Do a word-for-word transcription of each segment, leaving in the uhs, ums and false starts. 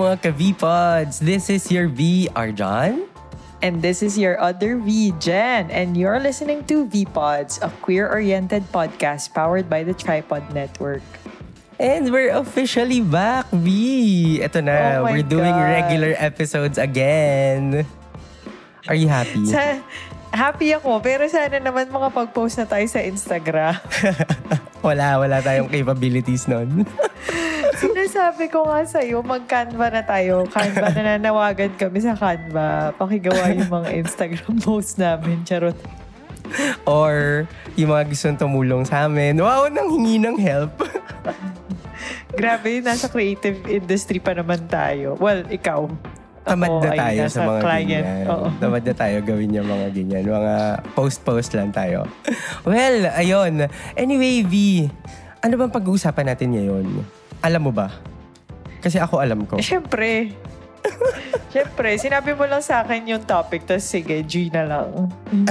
mga ka-V-Pods. This is your V, Arjan. And this is your other V, Jen. And you're listening to V-Pods, a queer-oriented podcast powered by the Tripod Network. And we're officially back, V. Ito na, oh my we're doing God. regular episodes again. Are you happy? Sa, happy ako, pero sana naman makapag-post na tayo sa Instagram. wala, wala tayong capabilities nun. Sinasabi ko nga sa'yo, mag-Canva na tayo. Canva, nananawagan kami sa Canva. Pakigawa yung mga Instagram posts namin. Charot. Or yung mga gustong tumulong sa amin. Wow, nang hingi ng help. Grabe, nasa creative industry pa naman tayo. Well, ikaw. Tamad na Ako, tayo ay, sa mga client. ganyan. Oo. Tamad na tayo gawin yung mga ganyan. Mga post-post lang tayo. Well, ayun. Anyway, V, ano bang pag-uusapan natin ngayon? Alam mo ba? Kasi ako alam ko. Eh, Siyempre. Siyempre, sinabi mo lang sa akin yung topic, tapos sige, G na lang.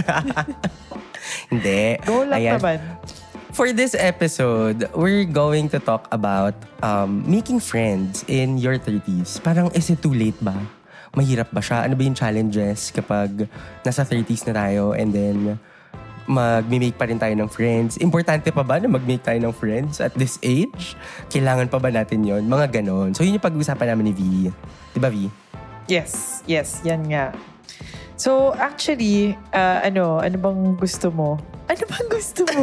Hindi. Go lang Ayan. naman. For this episode, we're going to talk about um, making friends in your thirties. Parang, is it too late ba? Mahirap ba siya? Ano ba yung challenges kapag nasa thirties na tayo and then mag-make pa rin tayo ng friends? Importante pa ba na mag-make tayo ng friends at this age? Kailangan pa ba natin yon? Mga ganon. So, yun yung pag-usapan namin ni V. Diba, V? Yes, yes, yan nga. So, actually, uh, ano, ano bang gusto mo? Ano bang gusto mo?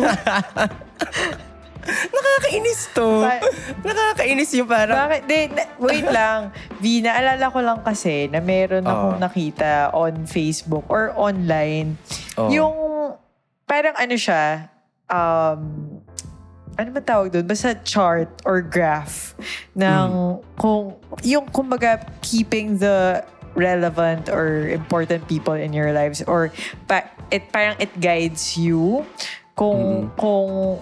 Nakakainis to. Ba- Nakakainis yung parang... Bakit? De, na, wait lang. V, naalala ko lang kasi na meron akong Oh. nakita on Facebook or online. Oh. Yung, parang ano siya, um, ano man tawag doon? Basta chart or graph ng kung, yung kumbaga keeping the relevant or important people in your lives or pa, it parang it guides you kung kung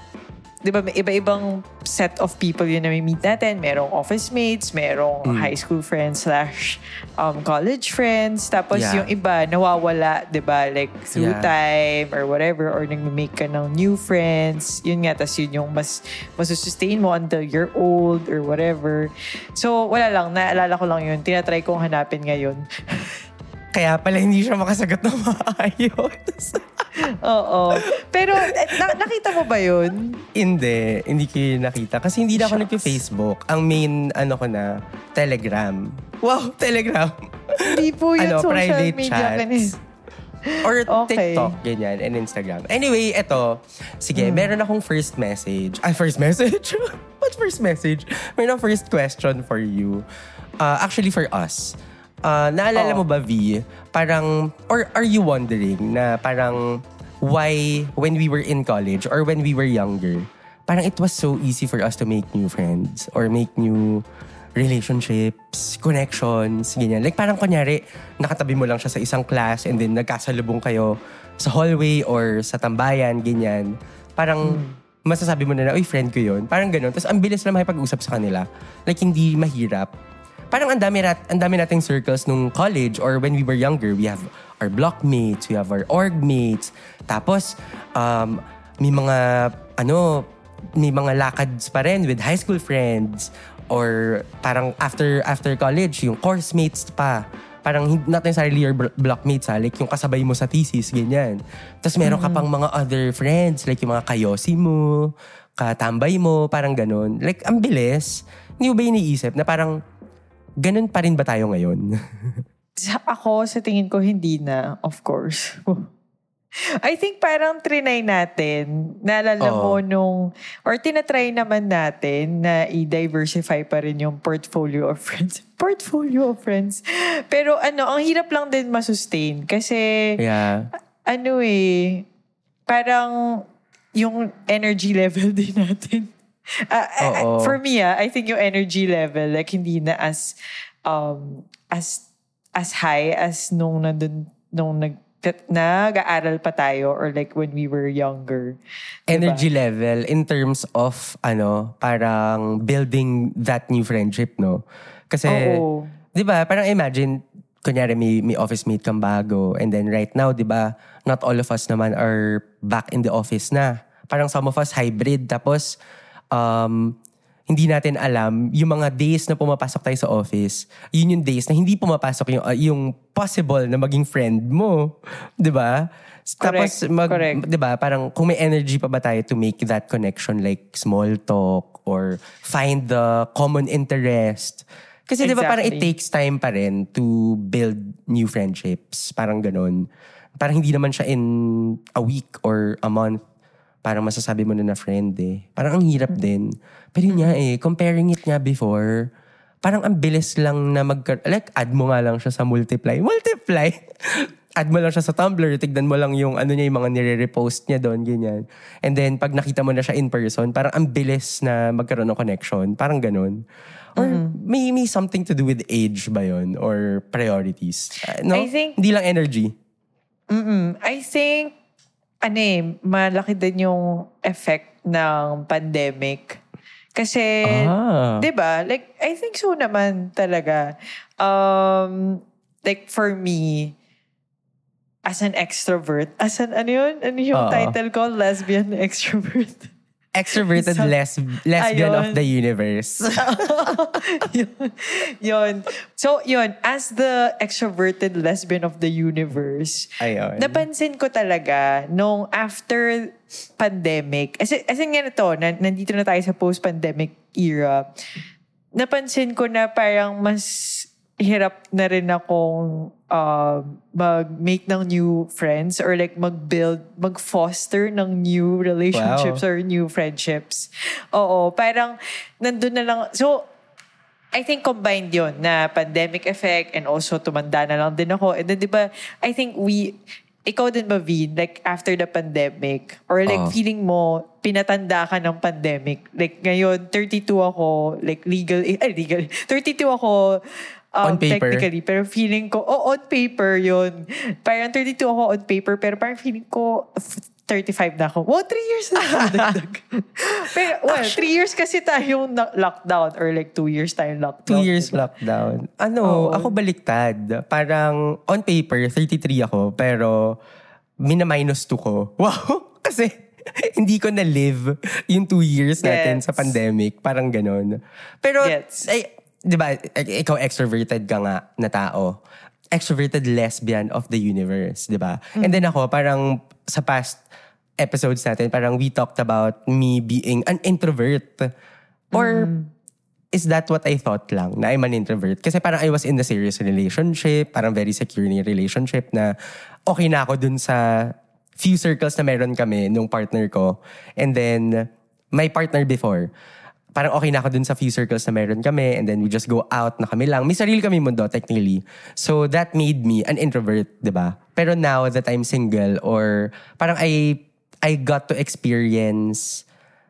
'di ba may iba-ibang set of people yun na may meet natin. Merong office mates, merong Mm. high school friends slash um, college friends. Tapos Yeah. yung iba nawawala, 'di ba? Like through Yeah. time or whatever, or nag-make ka ng new friends. Yun nga, tas yun yung mas masusustain mo until you're old or whatever. So wala lang, naalala ko lang yun. Tinatry kong hanapin ngayon. Kaya pala hindi siya makasagot ng maayos. Oo. Pero eh, na- nakita mo ba yun? Hindi. Hindi ko yun nakita. Kasi hindi na ako Shucks. nagpe-Facebook. Ang main, ano ko na, Telegram. Wow, Telegram. Hindi po yun Ano, social private media chats. ka na eh. Or Okay. TikTok, ganyan, and Instagram. Anyway, eto. Sige, meron akong first message. Ay, first message? What first message? Meron akong first question for you. Uh, actually, for us. Uh, naalala Oh. mo ba, V? Parang, or are you wondering na parang why when we were in college or when we were younger, parang it was so easy for us to make new friends or make new relationships, connections, ganyan. Like parang kunyari, nakatabi mo lang siya sa isang class and then nagkasalubong kayo sa hallway or sa tambayan, ganyan. Parang masasabi mo na na, uy, friend ko yun. Parang ganun. Tapos ang bilis na makipag-usap sa kanila. Like hindi mahirap. Parang ang dami, rat, ang dami nating circles nung college or when we were younger. We have our blockmates, we have our org mates. Tapos, um, may mga, ano, may mga lakads pa rin with high school friends. Or parang after after college, yung course mates pa. Parang hindi- not necessarily your bl- blockmates ha. Like yung kasabay mo sa thesis, ganyan. Tapos meron ka pang mga other friends. Like yung mga kayosi mo, katambay mo, parang ganun. Like, ang bilis. Hindi mo ba iniisip na parang ganun pa rin ba tayo ngayon? Sa, ako, sa tingin ko, hindi na, of course. I think parang trinay natin, naalala Oo. mo nung, or tinatry naman natin na i-diversify pa rin yung portfolio of friends. Portfolio of friends. Pero ano, ang hirap lang din masustain. Kasi, Yeah. ano eh, parang yung energy level din natin. Ah, ah, Oo. for me, ah, I think yung energy level, like, hindi na as, um, as, as high as nung nandun, nung nag, nag-aaral pa tayo or like when we were younger. Energy level in terms of, ano, parang building that new friendship, no? Kasi, Oo. di ba, parang imagine, kunyari may, may office mate kang bago and then right now, di ba, not all of us naman are back in the office na. Parang some of us hybrid. Tapos, um, hindi natin alam, yung mga days na pumapasok tayo sa office, yun yung days na hindi pumapasok yung, uh, yung possible na maging friend mo. Diba? Tapos, mag, correct. diba, parang kung may energy pa ba tayo to make that connection like small talk or find the common interest. Kasi exactly. diba parang it takes time pa rin to build new friendships. Parang ganun. Parang hindi naman siya in a week or a month. Parang masasabi mo na na friend eh. Parang ang hirap din. Pero yun nga eh, comparing it nga before, parang ang bilis lang na mag... Like, add mo nga lang siya sa Multiply. Multiply! Add mo lang siya sa Tumblr, tignan mo lang yung ano niya, yung mga nire-repost niya doon, ganyan. And then, pag nakita mo na siya in person, parang ang bilis na magkaroon ng connection. Parang ganun. Or mm-hmm. may, may something to do with age ba yun? Or priorities? Uh, no? I think... Hindi lang energy. Mm-mm. I think ano eh, malaki din yung effect ng pandemic. Kasi, ah. di ba? Like, I think so naman talaga. Um, like, for me, as an extrovert, as an, ano yun? Ano yung uh-oh. title ko? Lesbian extrovert. Extroverted so, les- lesbian ayun. Of the universe. yun, yun. So, yun. As the extroverted lesbian of the universe, ayun. napansin ko talaga nung after pandemic, as, as in nga na to, na, nandito na tayo sa post-pandemic era, napansin ko na parang mas hirap na rin akong uh, mag-make ng new friends or like mag-build, mag-foster ng new relationships wow. or new friendships. Oo, parang nandun na lang. So, I think combined yun na pandemic effect and also tumanda na lang din ako. And then, di ba, I think we, ikaw din ba, Vin, like after the pandemic or like uh. feeling mo, pinatanda ka ng pandemic. Like ngayon, thirty-two ako, like legal, eh, legal, thirty-two ako, Um, on paper. Technically, pero feeling ko, oh, on paper yun. Parang thirty-two ako on paper, pero parang feeling ko, thirty-five na ako. Wow, three years na ako. Pero, well, three years kasi tayong lockdown or like two years tayong lockdown. Two years diba? Lockdown. Ano, oh, ako baliktad. Parang on paper, thirty-three ako, pero mina-minus two ko. Wow! Kasi hindi ko na-live yung two years natin Gets. Sa pandemic. Parang ganon. Pero, Gets. ay, di ba, ikaw extroverted ka nga na tao. Extroverted lesbian of the universe, di ba? Mm-hmm. And then ako, parang sa past episodes natin, parang we talked about me being an introvert. Or mm-hmm. is that what I thought lang, na I'm an introvert? Kasi parang I was in a serious relationship, parang very secure na relationship na okay na ako dun sa few circles na meron kami nung partner ko. And then, my partner before, parang okay na ako dun sa few circles na meron kami and then we just go out na kami lang. May sarili kami mundo, technically. So that made me an introvert, diba? Pero now that I'm single or parang I, I got to experience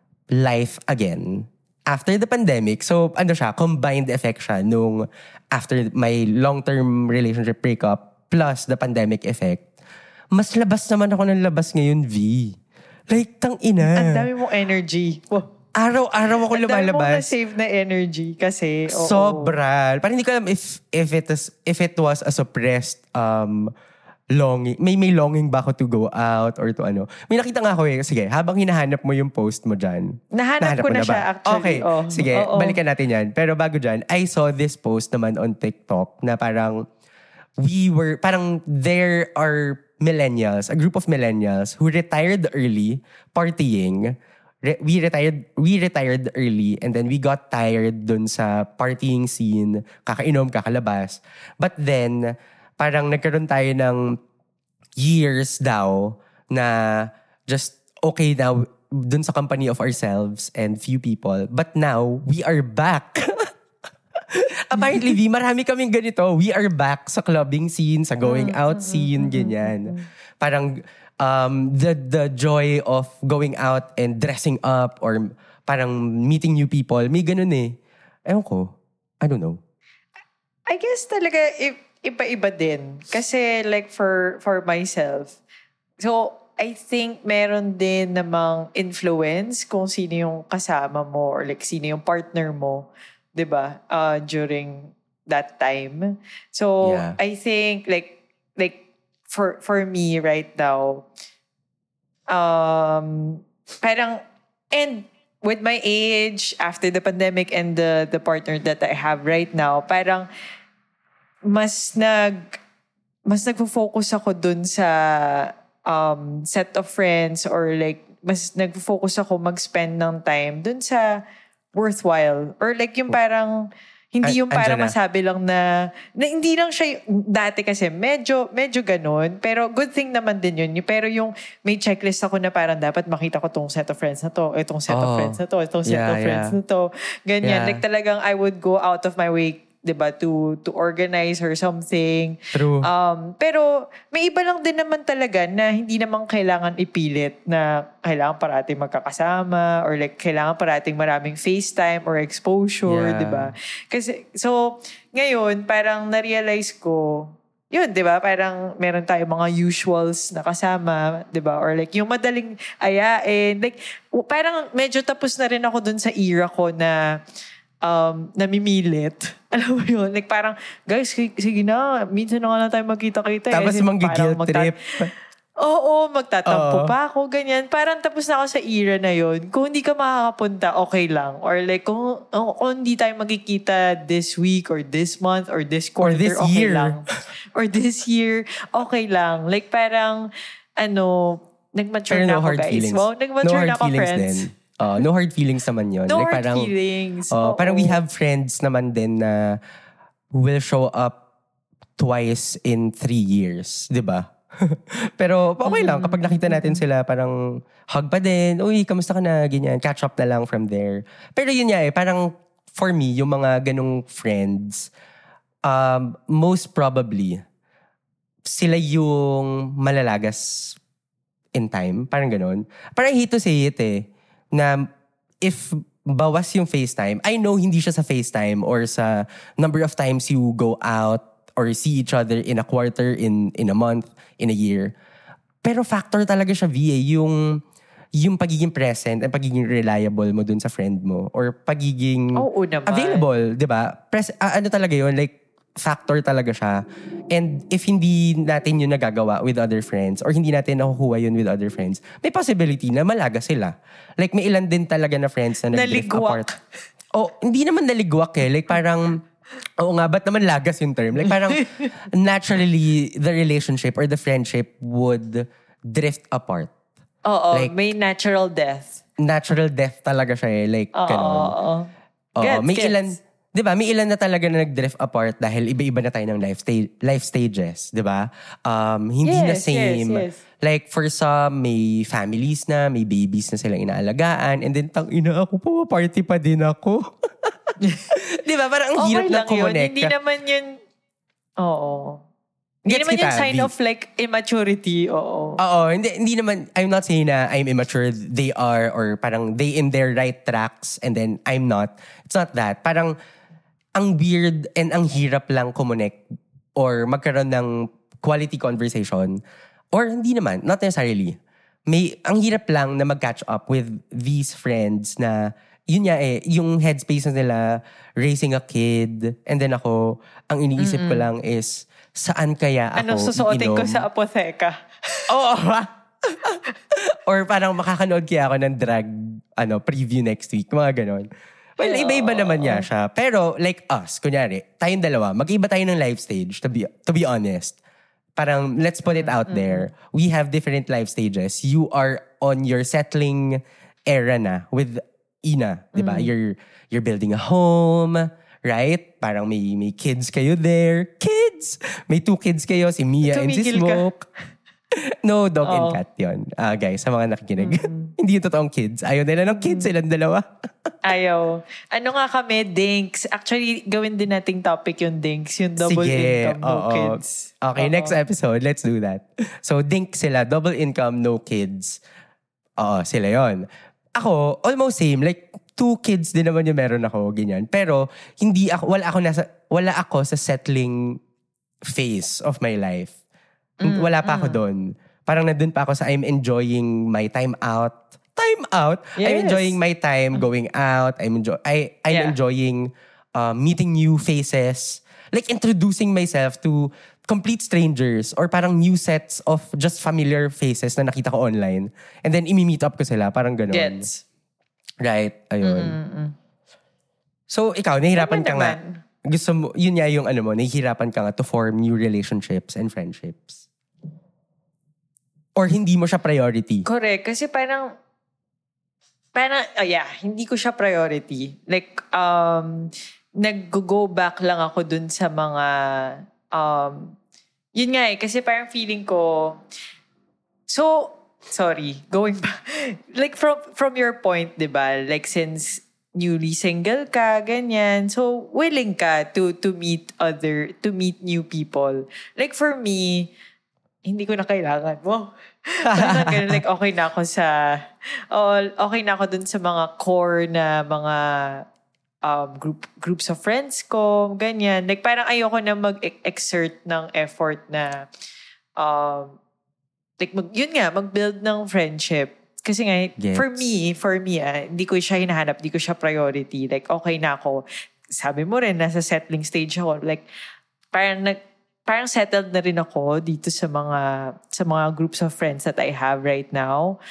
life again after the pandemic. So ano siya, combined effect siya nung after my long-term relationship breakup plus the pandemic effect. Mas labas naman ako ng labas ngayon, V. Like, tang ina. Ang dami mong energy. Wow. Araw-araw ako lumalabas. Ang dami mo na-save na energy kasi. Oo. Sobra. Parang hindi ko alam if, if, it, is, if it was a suppressed um, longing. May may longing ba ako to go out or to ano. May nakita nga ako eh. Sige, habang hinahanap mo yung post mo dyan. Nahanap, nahanap ko na, na siya actually. Okay, oh. sige. Oh, oh. Balikan natin yan. Pero bago dyan, I saw this post naman on TikTok na parang we were, parang there are millennials, a group of millennials who retired early, partying. Re- we retired we retired early and then we got tired dun sa partying scene, kakainom, kakalabas. But then, parang nagkaroon tayo ng years daw na just okay now dun sa company of ourselves and few people. But now, we are back. Apparently, V, marami kaming ganito. We are back sa clubbing scene, sa going out scene, ganyan. Parang Um, the the joy of going out and dressing up or parang meeting new people, may ganun eh. Ewan ko. I don't know. I guess talaga i- iba-iba din. Kasi like for for myself, so I think meron din namang influence kung sino yung kasama mo or like sino yung partner mo, 'di ba? Uh, during that time. So yeah. I think like like for for me right now, um, parang, and with my age, after the pandemic and the the partner that I have right now, parang mas nag mas nagfo-focus ako dun sa um, set of friends, or like mas nagfo-focus ako mag-spend ng time dun sa worthwhile, or like yung parang hindi yung parang masabi lang na, na hindi lang siya dati kasi medyo medyo ganun, pero good thing naman din yun. Pero yung may checklist ako na parang dapat makita ko tong set of friends na to, itong set oh, of friends na to, itong set yeah, of friends yeah. na to. Ganyan. Yeah. Like talagang I would go out of my way, 'di ba, to to organize or something. True. Um, pero may iba lang din naman talaga na hindi naman kailangan ipilit na kailangan parating magkakasama, or like kailangan parating maraming FaceTime or exposure, Yeah. 'di ba? Kasi so ngayon parang na-realize ko yun, 'di ba? Parang meron tayong mga usuals na kasama, 'di ba? Or like yung madaling ayain, like parang medyo tapos na rin ako dun sa era ko na um, namimilit. Alam mo yun? Like parang, guys, sige, sige na, minsan na nga lang tayo magkita-kita. Tapos eh. manggigil magta- trip. Oo, magtatampo Oo. pa ako, ganyan. Parang tapos na ako sa era na yun. Kung hindi ka makakapunta, okay lang. Or like, kung, kung hindi tayo magkikita this week or this month or this quarter, this okay year. lang. Or this year, okay lang. Like parang, ano, nag-mature Pero na no ako, hard guys. feelings. Wow, No nag-mature hard na ako, feelings friends. din. Uh, no hard feelings naman yun. No like, hard parang, feelings. Uh, Oo. parang we have friends naman din na will show up twice in three years. Di ba? Pero okay lang. Kapag nakita natin sila, parang hug pa din. Uy, kamusta ka na? Ganyan. Catch up na lang from there. Pero yun nga eh, parang for me, yung mga ganong friends, um, most probably, sila yung malalagas in time. Parang ganon. Parang I hate to say it eh, na if bawas yung FaceTime, I know hindi siya sa FaceTime or sa number of times you go out or see each other in a quarter, in in a month, in a year. Pero factor talaga siya, V A, yung yung pagiging present and pagiging reliable mo dun sa friend mo or pagiging Oo naman. available, 'di ba? Pres- ah, ano talaga yun, like factor talaga siya. And if hindi natin yun nagagawa with other friends or hindi natin nakukuha yun with other friends, may possibility na malaga sila. Like may ilan din talaga na friends na nag-drift Naligwak. apart. Oh, hindi naman naligwak eh. Like parang, oo nga, ba't naman lagas yung term? Like parang naturally the relationship or the friendship would drift apart. Oo, Like, may natural death. Natural death talaga siya eh. Like, Oo, ganun. oo. Oo, Gets, may gets. ilan, 'di ba? May ilan na talaga na nag-drift apart dahil iba-iba na tayo ng life sta- life stages, 'di ba? Um hindi Yes, na same. yes, yes. Like for some may families na, may babies na silang inaalagaan, and then tang ina ako po, party pa din ako. 'Di ba? Parang ang Okay hirap na lang yun. kumonek. Hindi naman yun, oo. Hindi Gets naman kita, yun sign V. of like immaturity, oo. Oo, hindi hindi naman, I'm not saying na I'm immature, they are, or parang they in their right tracks and then I'm not. It's not that. Parang ang weird and ang hirap lang kumonek or magkaroon ng quality conversation. Or hindi naman, not necessarily. May, ang hirap lang na mag-catch up with these friends na, yun nga eh, yung headspace na nila, raising a kid, and then ako, ang iniisip ko lang is, saan kaya ako Anong susuotin ko iinom? sa apotheka? Oo. Or parang makakanood kaya ako ng drag ano preview next week. Mga ganon. Well, iba-iba naman niya siya. Pero like us, kunyari, tayong dalawa, mag-iba tayo ng life stage, to be, to be honest. Parang, let's put it out mm-hmm. there. We have different life stages. You are on your settling era na with Ina, di ba? Mm-hmm. You're, you're building a home, right? Parang may, may kids kayo there. Kids! May two kids kayo, si Mia and si Tumigil Smoke. No, dog Oh. and cat yun. Uh, guys, sa mga nakikinig. Mm-hmm. Hindi yung totoong kids. Ayaw nila ng kids, silang dalawa. Ayaw. Ano nga kami, dinks. Actually, gawin din nating topic yung dinks. Yung double Sige, income, no oo. kids. Okay, Oo. next episode, let's do that. So, dink sila, double income, no kids. Oo, sila yon. Ako, almost same. Like, two kids din naman yung meron ako, ganyan. Pero, hindi ako, wala ako nasa, wala ako sa settling phase of my life. Mm, wala pa mm. ako doon. Parang nandun pa ako sa I'm enjoying my time out. Time out? Yes. I'm enjoying my time going out. I'm enjoy I I'm Yeah. enjoying uh, meeting new faces. Like introducing myself to complete strangers or parang new sets of just familiar faces na nakita ko online. And then imi-meet up ko sila. Parang ganun. Gets. Right, ayun. Mm-mm. So, ikaw, nahihirapan Tama ka nga. naman. Gusto mo, yun nga yung ano mo, nahihirapan ka nga to form new relationships and friendships. Or hindi mo siya priority. Correct. Kasi parang, parang, oh yeah, hindi ko siya priority. Like, um, nag-go back lang ako dun sa mga, um, yun nga eh, kasi parang feeling ko, so, sorry, going back, like from from your point, di ba? Like since newly single ka, ganyan, so willing ka to to meet other, to meet new people. Like for me, hindi ko na kailangan mo. Parang ganun, like okay na ako sa, oh, okay na ako dun sa mga core na mga um, group groups of friends ko, ganyan. Like parang ayoko na mag-exert ng effort na um, like, mag, yun nga, mag-build ng friendship. Kasi nga, Gets. for me, for me, ah, hindi ko siya hinahanap, hindi ko siya priority. Like, okay na ako. Sabi mo rin, nasa settling stage ako. Like, parang, nag, parang settled na rin ako dito sa mga, sa mga groups of friends that I have right now.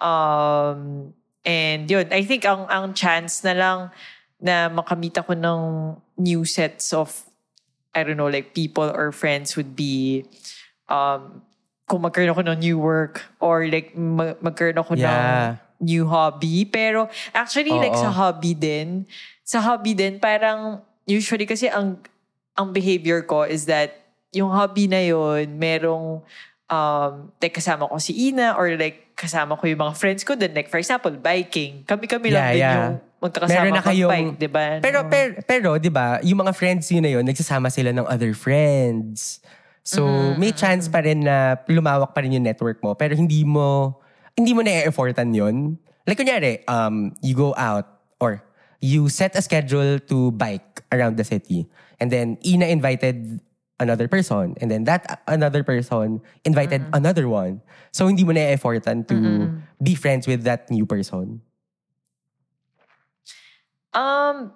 Um, and yun, I think ang, ang chance na lang na makamit ako ng new sets of, I don't know, like people or friends would be, um, kung magkaroon ako ng new work or like mag- magkaroon ako Yeah. ng new hobby. Pero actually, Oo. like sa hobby din, sa hobby din, parang usually kasi ang ang behavior ko is that yung hobby na yun, merong um, like kasama ko si Ina or like kasama ko yung mga friends ko. Then like for example, biking. Kami-kami lang Yeah, din yeah. yung magkakasama Meron na kayong- mag-bike, di ba? Pero, No. pero, pero, di ba, yung mga friends yun na yun, nagsasama sila ng other friends. So, Mm-hmm, may chance pa rin na lumawak pa rin yung network mo, pero hindi mo, hindi mo na-effortan yun. Like, kunyari, um, you go out, or you set a schedule to bike around the city. And then, Ina invited another person. And then, that another person invited Mm-hmm. another one. So, hindi mo na-effortan to be friends with that new person. Um,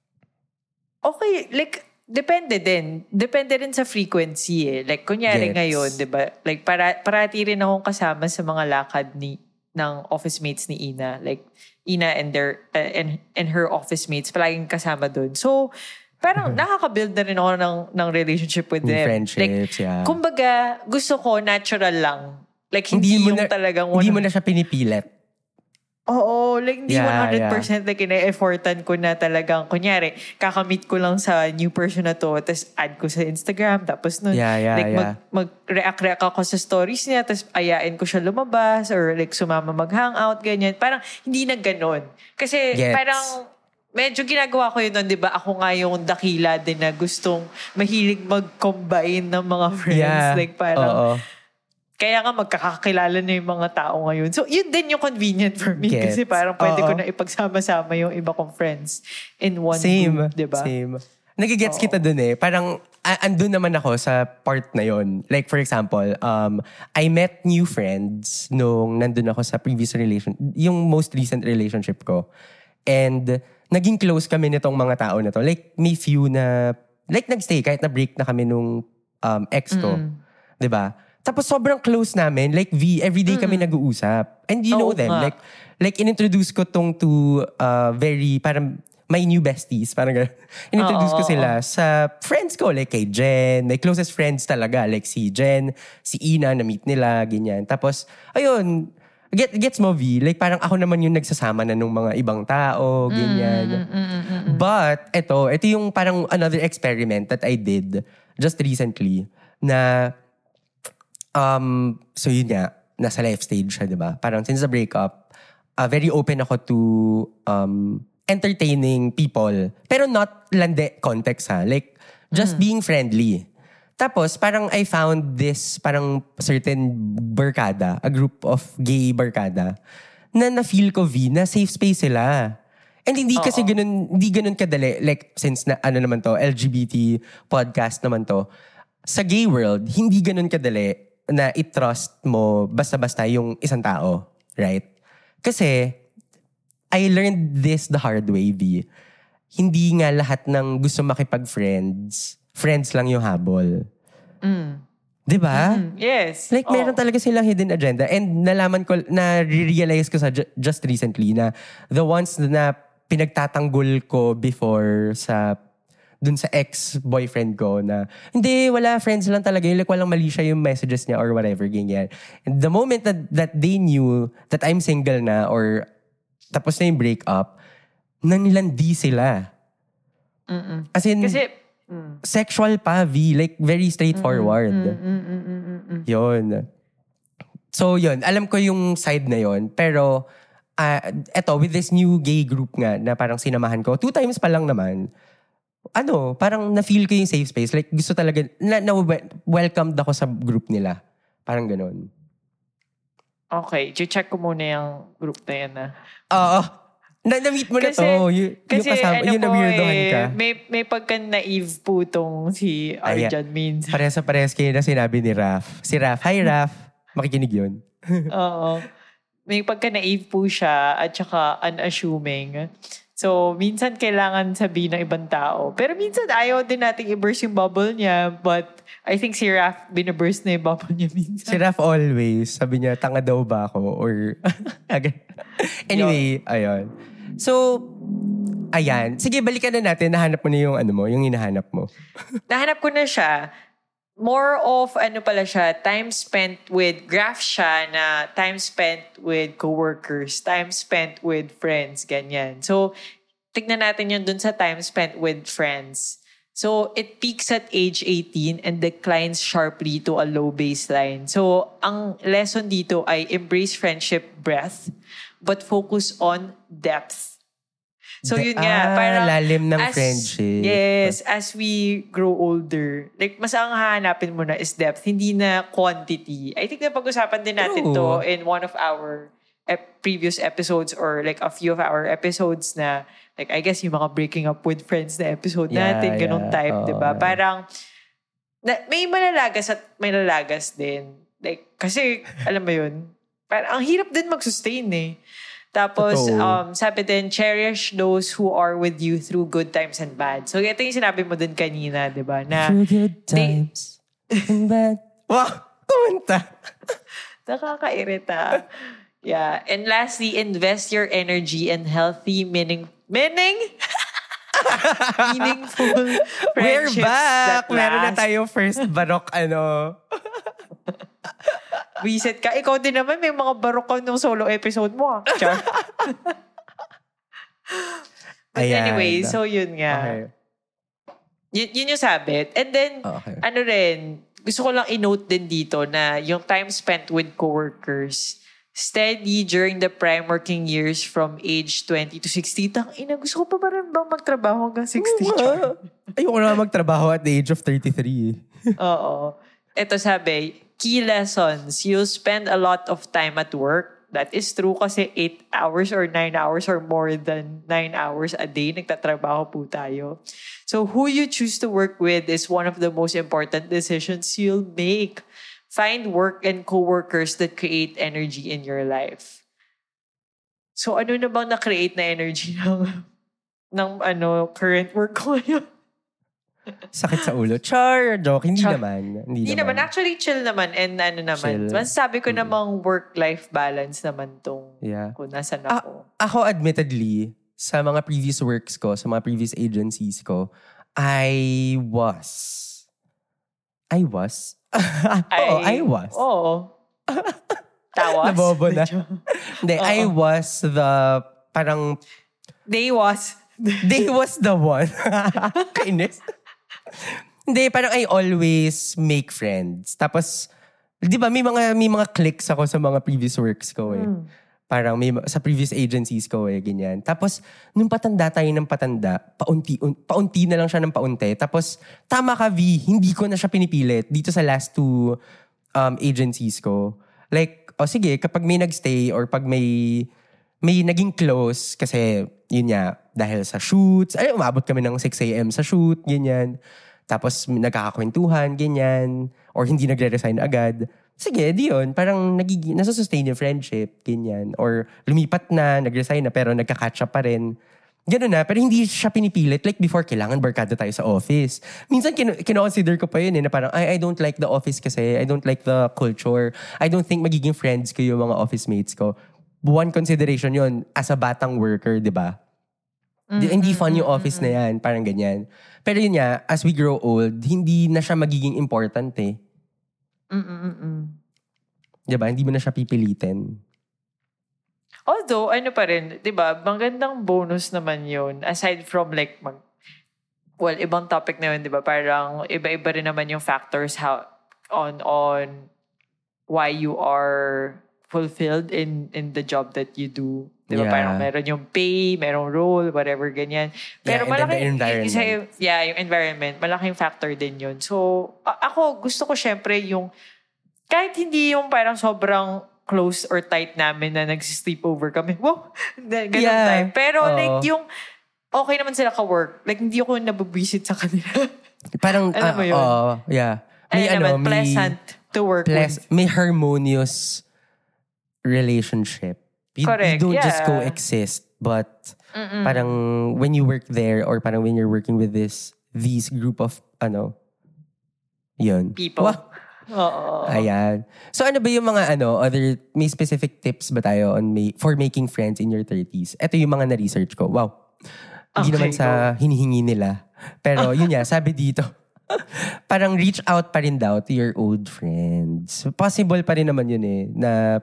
okay, like, depende din. Depende rin sa frequency eh. Like, kunyari Gets. ngayon, di ba? Like, para, parati rin akong kasama sa mga lakad ni ng office mates ni Ina. Like, Ina and their, uh, and, and her office mates, palaging kasama dun. So, parang nakaka-build na rin ako ng, ng relationship with New them. friendships, like, yeah. Kumbaga, gusto ko natural lang. Like, hindi, mo yung na, talagang... Hindi mo na siya pinipilit. Oo, like hindi Yeah, one hundred percent like ina-effortan ko na talagang, kunyari, kakamit ko lang sa new person na to, tapos add ko sa Instagram, tapos nun, Yeah, yeah, like yeah. mag, mag-react-react ako sa stories niya, tapos ayain ko siya lumabas, or like sumama mag-hangout, ganyan. Parang hindi na ganon. Kasi Gets. parang, medyo ginagawa ko yun nun, di ba? Ako nga yung dakila din na gustong mahilig mag-combine ng mga friends. Yeah. Like parang, Oo. kaya nga magkakakilala na yung mga tao ngayon. So, yun din yung convenient for me. Gets. Kasi parang pwede Oo. ko na ipagsama-sama yung iba kong friends in one Same. group, di ba? Same. Nagigets Oo. kita dun eh. Parang, a- andun naman ako sa part na yon. Like, for example, um, I met new friends nung nandun ako sa previous relation, yung most recent relationship ko. And, naging close kami nitong mga tao na to. Like, may few na, like, nagstay kahit na break na kami nung um, ex ko. Diba? Tapos sobrang close namin. Like, V, everyday kami nag-uusap. And you know Oo them. nga. Like, like inintroduce ko tong to uh, very, parang, my new besties. Parang gano'n. Inintroduce Oo, ko sila sa friends ko. Like, kay Jen. My closest friends talaga. Like, si Jen, si Ina, na-meet nila, ganyan. Tapos, ayun, get, gets mo, V. Like, parang ako naman yung nagsasama na nung mga ibang tao, ganyan. But, ito, ito yung parang another experiment that I did just recently na, um, so yun nga, nasa life stage siya, di ba? Parang since the breakup, uh, very open ako to um, entertaining people. Pero not lande context ha. Like, just being friendly. Tapos, parang I found this parang certain barkada, a group of gay barkada, na na-feel ko, V, na safe space sila. And hindi kasi ganun, hindi ganun kadali. Like, since na, ano naman to, L G B T podcast naman to, sa gay world, hindi ganun kadali na i-trust mo basta-basta yung isang tao. Right? Kasi, I learned this the hard way, V. Hindi nga lahat ng gusto makipag-friends, friends lang yung habol. Mm. Di ba? Mm, yes. Like, Oo. meron talaga silang hidden agenda. And nalaman ko, na-realize ko sa ju- just recently na the ones na pinagtatanggol ko before sa dun sa ex-boyfriend ko na hindi, wala, friends lang talaga. Yung like, walang mali siya yung messages niya or whatever, ganyan. And the moment that, that they knew that I'm single na or tapos na yung breakup, nanlandi sila. Mm-mm. As in, Kasi, mm. sexual pa, V. Like, very straightforward. Mm, mm, mm, mm, mm, mm. Yun. So, yun. Alam ko yung side na yun. Pero, uh, eto, with this new gay group nga na parang sinamahan ko, two times pa lang naman, ano, parang na-feel ko yung safe space. Like, gusto talaga, na, na welcomed ako sa group nila. Parang ganun. Okay. check ko muna yung group na yan na. Oo. Na, na-meet mo kasi, na to. Y- kasi, yung kasama, ano yung na-weirdohan eh, ka. May, may pagka-naive po tong si Arjan Means. Parehas sa parehas kayo na sinabi ni Raf. Si Raf. Hi, Raf. Makikinig yun. Oo. May pagka-naive po siya at saka unassuming. So, minsan kailangan sabihin ng ibang tao. Pero minsan ayaw din nating i-burst yung bubble niya. But I think si Raf, binaburst na yung bubble niya minsan. Si Raf always, sabi niya, tanga daw ba ako? Or, anyway, ayun. So, ayan. Sige, balikan na natin. Nahanap mo na yung ano mo, yung hinahanap mo. Nahanap ko na siya. More of, ano pala siya, time spent with, graph siya na time spent with coworkers, time spent with friends, ganyan. So, tignan natin yun dun sa time spent with friends. So, it peaks at age eighteen and declines sharply to a low baseline. So, ang lesson dito ay embrace friendship breadth, but focus on depth. So, yun nga. Ah, parang lalim ng as, friendship. Yes, as we grow older, like, mas ang hahanapin mo na is depth, hindi na quantity. I think na pag-usapan din natin True. to in one of our ep- previous episodes or like a few of our episodes na, like, I guess yung mga breaking up with friends na episode Yeah, natin, ganong yeah. type, Oh, diba? yeah. Parang, na, may malalagas at may lalagas din. Like, kasi, alam mo yun, parang ang hirap din mag-sustain eh. Tapos, Totoo. um, sabi din, cherish those who are with you through good times and bad. So, ito yung sinabi mo din kanina, di ba? Na, Through good they- times and bad. Wow! Kumanta! nakakairita. Yeah. And lastly, invest your energy in healthy, meaning, meaning? meaningful We're friendships back! that Meron na last. tayong first barok, ano. Reset ka. Ikaw din naman, may mga barok ka nung solo episode mo. Ah. Char. But Ayan. anyway, so yun nga. Okay. Yun, yun yung sabit. And then, Okay. ano rin, gusto ko lang i-note din dito na yung time spent with coworkers, steady during the prime working years from age twenty to sixty. Tang ina, gusto ko pa ba rin bang magtrabaho hanggang sixty? Char? Ayoko na magtrabaho at the age of thirty-three. Oo. Ito sabi, key lessons. You'll spend a lot of time at work. That is true kasi eight hours or nine hours or more than nine hours a day nagtatrabaho po tayo. So who you choose to work with is one of the most important decisions you'll make. Find work and coworkers that create energy in your life. So ano na bang na-create na energy ng, ng ano, current work ko ngayon? Sakit sa ulo. Char! Joke. Hindi Char. naman. Hindi, Hindi naman. Actually, chill naman. And ano naman. Chill. Mas sabi ko namang work-life balance naman tong Yeah. kung nasan Ah, ako. ako admittedly, sa mga previous works ko, sa mga previous agencies ko, I was... I was? Oo, I was. Oo. Tawas. Nabobo na. Hindi, I Oo. was the... Parang... They was. They was the one. Kainis. Hindi, parang I always make friends. Tapos, di ba, may mga, may mga clicks ako sa mga previous works ko eh. Mm. Parang may, sa previous agencies ko eh, ganyan. Tapos, nung patanda tayo ng patanda, paunti, un, paunti na lang siya ng paunti. Tapos, tama ka, V, hindi ko na siya pinipilit dito sa last two um, agencies ko. Like, o oh, sige, kapag may nagstay or pag may may naging close, kasi yun nga, dahil sa shoots, ay, umabot kami ng six a.m. sa shoot, ganyan. Tapos, nagkakakwentuhan, ganyan. Or hindi nagre-resign agad. Sige, di yun. Parang nagigi, nasusustain yung friendship, ganyan. Or lumipat na, nag-resign na, pero nagka-catch up pa rin. Ganun na, pero hindi siya pinipilit. Like before, kailangan barkada tayo sa office. Minsan, kin- kino-consider ko pa yun eh, na parang, I, I don't like the office kasi. I don't like the culture. I don't think magiging friends ko yung mga office mates ko. One consideration yun, as a batang worker, di ba? Mm-hmm. Hindi fun yung office mm-hmm. na yan, parang ganyan. Pero yun nga, as we grow old, hindi na siya magiging important eh. Mm-mm-mm. Di ba? Hindi mo na siya pipilitin. Although, ano pa rin, di ba, magandang bonus naman yun. Aside from like, mag, well, ibang topic na yun, di ba? Parang iba-iba rin naman yung factors how, on on why you are fulfilled in in the job that you do. Di ba? Yeah. Parang meron yung pay, merong role, whatever, ganyan. Pero yeah, malaking, the isa yung, yeah, yung environment, malaking factor din yun. So, a- ako, gusto ko syempre yung, kahit hindi yung parang sobrang close or tight namin na nag-sleepover kami. Wow! Ganun yeah. time. Pero oh. like yung, okay naman sila ka-work. Like hindi ako nababisit sa kanila. Parang, alam mo yun? Uh, oh, yeah. May Ay, ano, naman, pleasant may, to work pleas- with. May harmonious relationship. You, Correct, you don't yeah. just coexist, but Mm-mm. parang when you work there or parang when you're working with this, these group of, ano, yun. People. Wow. Oo. Ayan. So ano ba yung mga ano, other, may specific tips ba tayo on may, for making friends in your thirties? Ito yung mga na-research ko. Wow. Hindi Okay, naman sa go. hinihingi nila. Pero yun nga, sabi dito, parang reach out pa rin daw to your old friends. Possible pa rin naman yun eh, na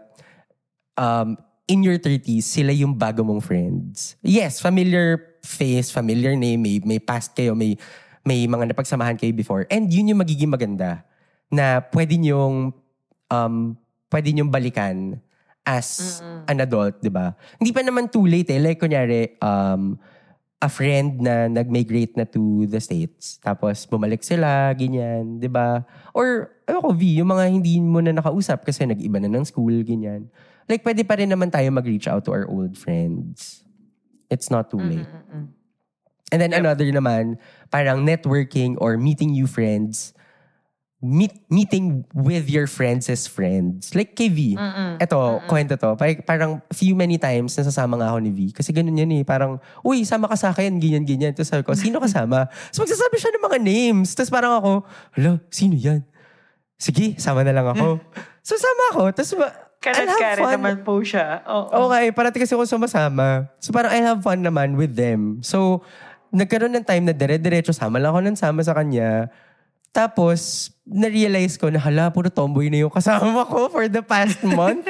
um, in your thirties, sila yung bago mong friends. Yes, familiar face, familiar name, may, may past kayo, may, may mga napagsamahan kayo before. And yun yung magiging maganda na pwede niyong um, pwede niyong balikan as Mm-mm. an adult, di ba? Hindi pa naman too late eh. Like, kunyari, um, a friend na nag-migrate na to the States. Tapos, bumalik sila, ganyan, di ba? Or, ako, V, yung mga hindi mo na nakausap kasi nag-iba na ng school, ganyan. Like, pwede pa rin naman tayo mag-reach out to our old friends. It's not too late. Mm-mm-mm. And then, Yep. another naman, parang networking or meeting new friends. Meet, meeting with your friends as friends. Like kay V. Mm-mm. Ito, Mm-mm. kwento to. Parang, parang few many times nasasama nga ako ni V. Kasi ganun yan eh. Parang, uy, sama ka sa akin, ganyan, ganyan. Tapos sabi ko, sino kasama? So magsasabi siya ng mga names. Tapos parang ako, hala, sino yan? Sige, sama na lang ako. So sama ako. Tapos ba, I'll have Karat-karat fun. naman po siya. Oo. Okay, parati kasi ako sumasama. So parang I'll have fun naman with them. So, nagkaroon ng time na dire-diretso sama lang ako ng sama sa kanya. Tapos, na-realize ko na hala, puro tomboy na yung kasama ko for the past month.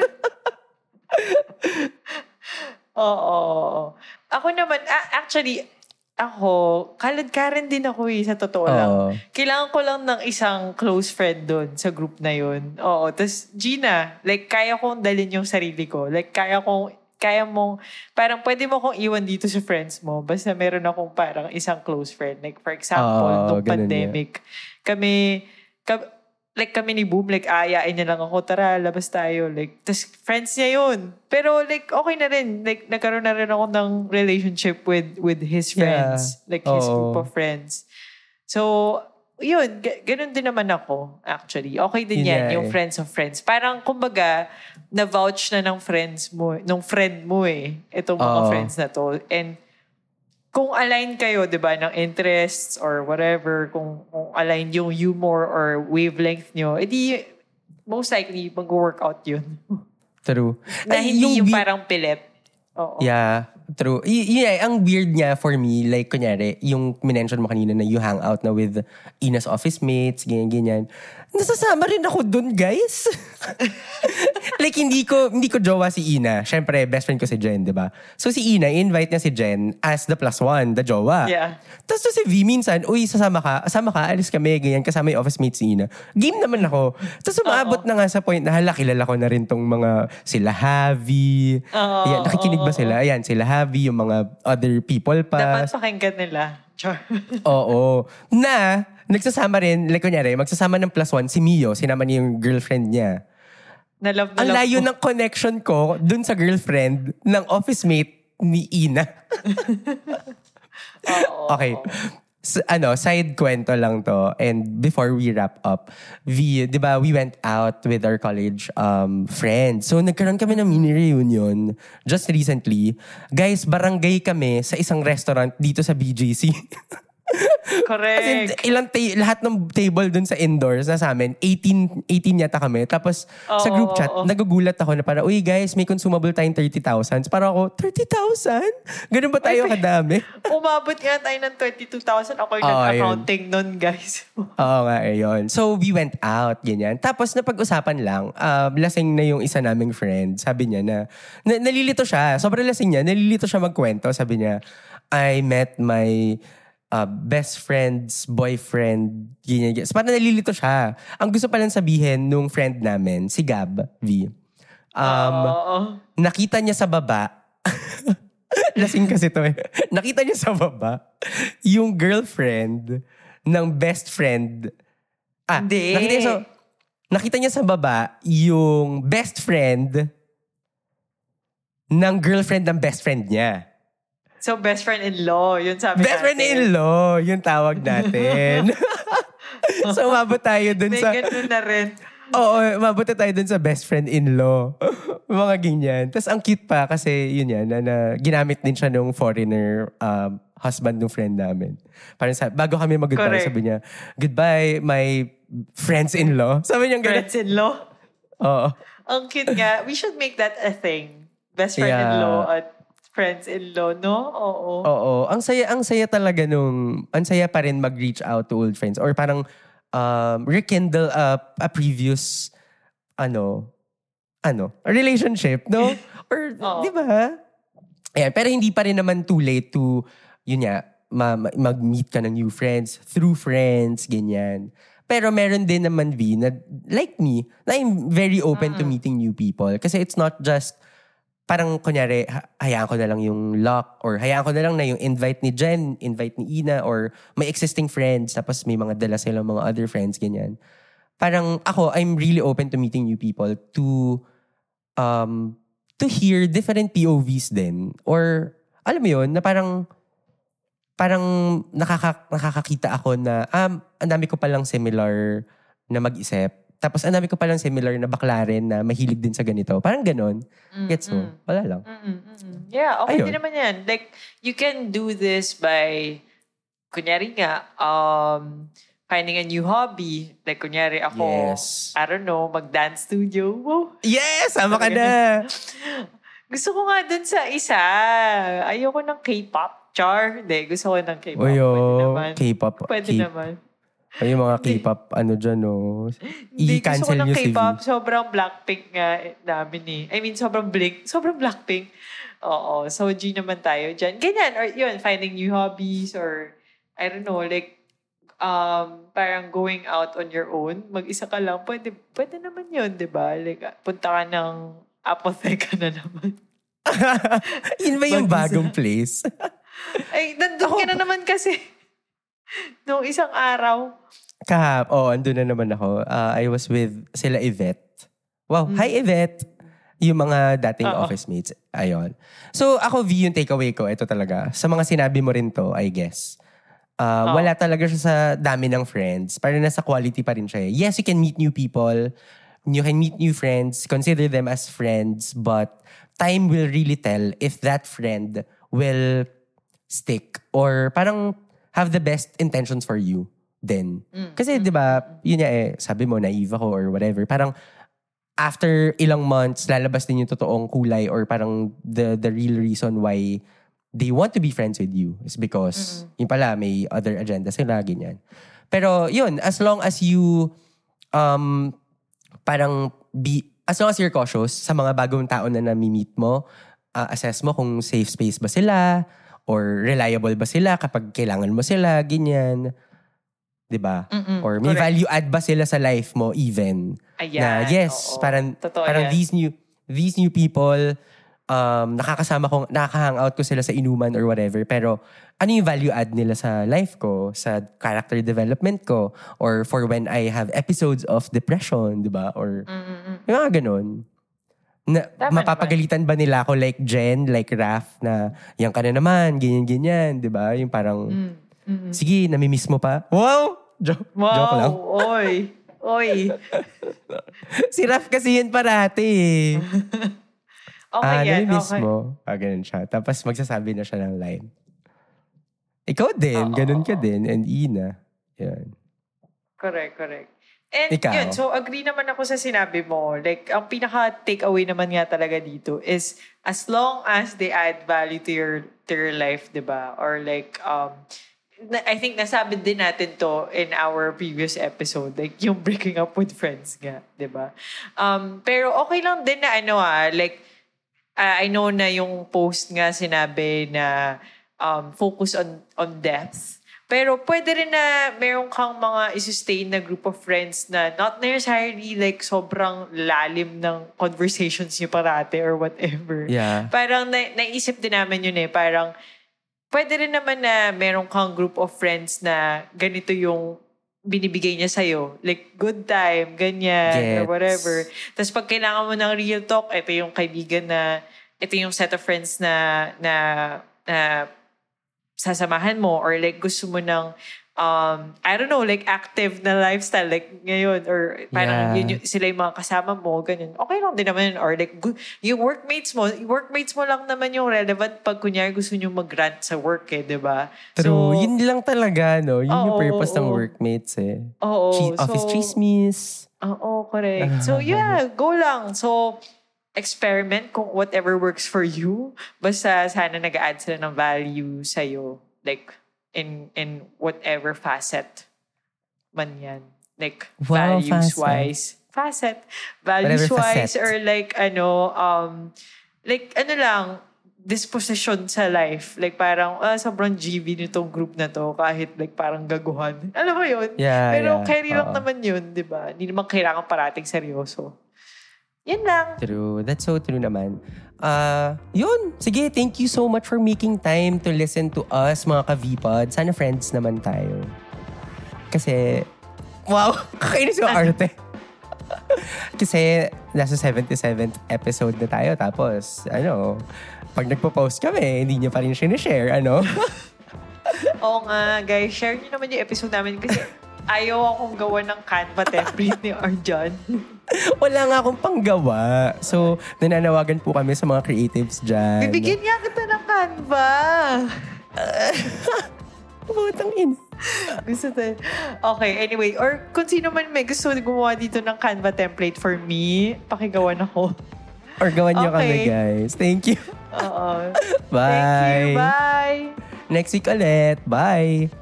Oo. Ako naman, ah, actually, ako, kalad-karan din ako eh, sa totoo lang. Oo. Kailangan ko lang ng isang close friend doon sa group na yun. Oo. Tapos, Gina, like, kaya kong dalhin yung sarili ko. Like, kaya kong, kaya mong, parang pwede mo kong iwan dito sa friends mo. Basta meron akong parang isang close friend. Like, for example, Oo, nung ganun pandemic, kami, ka, like kami ni Boom, like, ayain niya lang ako, tara, labas tayo. Like, tas friends niya yun. Pero, like, okay na rin. Like, nagkaroon na rin ako ng relationship with with his friends. Yeah. Like, his Oo. group of friends. So, yun, g- ganun din naman ako, actually. Okay din Yun yan, nga yung eh. friends of friends. Parang, kumbaga, na-vouch na ng friends mo, nung friend mo eh, itong mga Oo. friends na to. And, kung align kayo, di ba, ng interests or whatever, kung, kung align yung humor or wavelength nyo, edi most likely mag-workout yun. True. Na Ay, hindi yung, we- parang pilit. Oo. Yeah, true. Y- yeah, ang weird niya for me, like, kunyari, yung minention mo kanina na you hang out na with Ina's office mates, ganyan-ganyan. Nasasama rin ako dun, guys. Like, hindi ko, hindi ko jowa si Ina. Siyempre, best friend ko si Jen, di ba? So, si Ina, invite niya si Jen as the plus one, the jowa. Yeah. Tapos to si V, minsan, uy, sasama ka, asama ka, alis kami, ganyan, kasama yung office mates si Ina. Game naman ako. Tapos umaabot na nga sa point na, hala, kilala ko na rin tong mga, sila Javi. Oo, Ayan, nakikinig ba oo, sila? Ayan, sila Javi, yung mga other people pa. Dapat pakinggan nila. Char. Oo. Na, nagsasama rin, like kunyari, magsasama ng plus one, si Mio, sinama niya yung girlfriend niya. Na love na Ang love layo ko. ng connection ko dun sa girlfriend ng office mate ni Ina. Oo. Okay. S- ano, side kwento lang to. And before we wrap up, we, di ba, we went out with our college um, friends. So, nagkaroon kami ng mini reunion just recently. Guys, barangay kami sa isang restaurant dito sa B G C. Correct. As in, ilang ta- lahat ng table dun sa indoors na sa amin, eighteen, eighteen yata kami. Tapos, sa Oo, group chat, oo. nagugulat ako na parang, uy guys, may consumable tayong thirty thousand. Parang ako, thirty thousand? Ganun ba tayo kadami? Umabot nga tayo ng twenty-two thousand. Ako yung Oo, nag-accounting nun, guys. Oo nga, eh, yun. So, we went out, ganyan. Tapos, napag-usapan lang, um, lasing na yung isa naming friend. Sabi niya na, na, nalilito siya. Sobrang lasing niya. Nalilito siya magkwento. Sabi niya, I met my uh, best friend's boyfriend. Ganyan, ganyan. So, parang nalilito siya. Ang gusto palang sabihin nung friend namin, si Gab, V, um, Oo. nakita niya sa baba, lasing kasi to eh. Nakita niya sa baba yung girlfriend ng best friend. Ah, Hindi. nakita niya sa, nakita niya sa baba yung best friend ng girlfriend ng best friend niya. So, best friend-in-law. Yun sabi Best natin. friend-in-law, yung tawag natin. So, umabot tayo dun May sa... ganun na rin. Oo, umabot na tayo dun sa best friend-in-law. Mga ganyan. Tapos ang cute pa kasi yun yan, na, na ginamit din siya nung foreigner um, husband ng friend namin. Parang sa, bago kami mag-goodbye, Correct. sabi niya, goodbye, my friends-in-law. Sabi niya ganun. Friends-in-law. Oo. Ang cute nga. We should make that a thing. Best friend-in-law at friends-in-law, no? Oo. Oo. Ang saya, ang saya talaga nung, ang saya pa rin mag-reach out to old friends or parang um, rekindle a, a previous, ano, ano, a relationship, no? Or, Oo. di ba? Ayan, pero hindi pa rin naman too late to, yun nga, ma- ma- mag-meet ka ng new friends, through friends, ganyan. Pero meron din naman, V, na, like me, na I'm very open to meeting new people. Kasi it's not just, parang kunyari, ha- hayaan ko na lang yung luck or hayaan ko na lang na yung invite ni Jen, invite ni Ina or may existing friends tapos may mga dala silang mga other friends, ganyan. Parang ako, I'm really open to meeting new people to um to hear different P O Vs din. Or alam mo yun, na parang parang nakaka, nakakakita ako na um, ang dami ko palang similar na mag-isip. Tapos ang dami ko palang similar na bakla rin na mahilig din sa ganito. Parang ganon. Gets mo? Wala lang. Mm-mm, mm-mm. Yeah, okay Ayun. din naman yan. Like, you can do this by, kunyari nga, um, finding a new hobby. Like, kunyari ako, Yes. I don't know, mag-dance studio. Wow. Yes! Sama ka na! Gusto ko nga dun sa isa. Ayoko ng K-pop. Char. Hindi, gusto ko ng K-pop. Uy, Pwede oh, naman. K-pop. Pwede K- naman. Ay, yung mga K-pop, ano dyan, no? Hindi, gusto ko I-cancel ng nyo si V. K-pop. Sobrang Blackpink nga eh, namin eh. I mean, sobrang Blink. Sobrang Blackpink. Oo. So, G naman tayo dyan. Ganyan. Or yun, finding new hobbies or, I don't know, like, um, parang going out on your own. Mag-isa ka lang. Pwede, pwede naman yun, di ba? Like, ah, punta ka ng apotheka na naman. Yun ba yung Mag-isa. bagong place? Ay, nandun ka na naman kasi. Nung isang araw. Kahap, oh, andun na naman ako. Uh, I was with sila Yvette. Wow, hi Yvette! Yung mga dating Oo. office mates. Ayun. So, ako, V, yung takeaway ko, ito talaga. Sa mga sinabi mo rin to, I guess. Uh, Oo. Wala talaga siya sa dami ng friends. Parang nasa quality pa rin siya. Yes, you can meet new people. You can meet new friends. Consider them as friends. But time will really tell if that friend will stick or parang have the best intentions for you then. Kasi, di ba, yun nga eh, sabi mo, naive ako or whatever. Parang, after ilang months, lalabas din yung totoong kulay or parang the the real reason why they want to be friends with you is because, yun pala, may other agenda sila, ganyan. Pero, yun, as long as you, um, parang, be, as long as you're cautious sa mga bagong tao na nami-meet mo, uh, assess mo kung safe space ba sila, or reliable ba sila kapag kailangan mo sila, ganyan. 'Di ba? Mm-mm, Or may correct. value add ba sila sa life mo even? Ayan. Na yes, oo. parang Totoo parang yan. these new these new people um nakakasama ko, nakaka-hangout ko sila sa inuman or whatever, pero ano yung value add nila sa life ko, sa character development ko, or for when I have episodes of depression, 'di ba? Or Mm-mm. yung mga ganun. Na, Tama mapapagalitan ba nila ako like Jen, like Raph, na yan ka na naman, ganyan-ganyan, di ba? Yung parang, Mm. Mm-hmm. Sige, namimiss mo pa? Wow! Jo- wow! Joke lang. Oy! Oy! Si Raf kasi yun parati eh. Okay ah, yan, namimiss okay. mo. Ah, ganun siya. Tapos magsasabi na siya ng line. Ikaw din, Oo, ganun ka oo. din. And Ina. Yan. Correct, correct. And Ikaw? yun, so agree naman ako sa sinabi mo. Like, ang pinaka-takeaway naman nga talaga dito is as long as they add value to your to your life, di ba? Or like, um, na- I think nasabi din natin to in our previous episode, like yung breaking up with friends nga, di ba? Um, pero okay lang din na ano ah, like, uh, I know na yung post nga sinabi na um, focus on on depth. Pero pwede rin na meron kang mga i-sustain na group of friends na not necessarily like sobrang lalim ng conversations niyo parate or whatever. Yeah. Parang na- naisip din namin yun eh. Parang pwede rin naman na meron kang group of friends na ganito yung binibigay niya sa'yo. Like, good time, ganyan, or Gets. whatever. Tapos pag kailangan mo ng real talk, ito yung kaibigan na, ito yung set of friends na, na, na sasamahan mo or like gusto mo ng um I don't know like active na lifestyle like ngayon or parang Yeah. yun yung, sila yung mga kasama mo ganyan okay lang din naman yun or like good, yung workmates mo yung workmates mo lang naman yung relevant pag kunyari gusto nyo mag-rant sa work eh, di ba? True. Yun lang talaga, no? Yun yung Oo, purpose ng oo. workmates eh. Oo, Chi- office so- chismis. Oo, correct. So yeah, go lang. So experiment kung whatever works for you. Basta sana nag-add sila ng value sa'yo. Like, in in whatever facet man yan. Like, Wow, values-wise. Facet. Values-wise or like, ano, um, like, ano lang, disposition sa life. Like, parang, ah, sobrang G V nitong group na to kahit like parang gaguhan. Alam mo yun? Yeah, Pero yeah. carry lang Oo. naman yun, di ba? Hindi naman kailangan parating seryoso. Yan lang. True. That's so true naman. Uh, yun. Sige, thank you so much for making time to listen to us, mga ka-V-Pod. Sana friends naman tayo. Kasi, wow, kakainis yung arte. Kasi, nasa seventy-seventh episode na tayo. Tapos, ano, pag nagpo-post kami, hindi niyo pa rin sinishare, ano? Oo nga, guys. Share niyo naman yung episode namin kasi ayaw akong gawa ng Canva template ni Arjan. Wala nga akong panggawa. So, nananawagan po kami sa mga creatives dyan. Bibigyan niya kita ng Canva. Putang ina. Gusto tayo. Okay, anyway. Or kung sino man may gusto gumawa dito ng Canva template for me, pakigawan ako. Or gawan niyo kami, Okay. guys. Thank you. Oo. Bye. Thank you. Bye. Next week ulit. Bye.